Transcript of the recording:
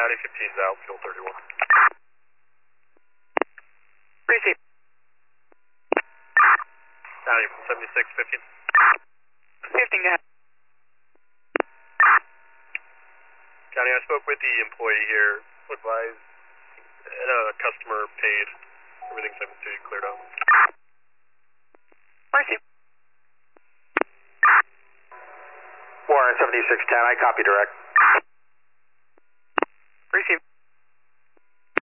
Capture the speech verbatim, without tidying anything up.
County fifteen's out, fuel thirty-one. Receive. County seventy-six fifteen. fifteen, yeah. County, I spoke with the employee here. Advised uh, customer paid. Everything's been cleared up. Receive. Warren seventy-six ten, I copy direct.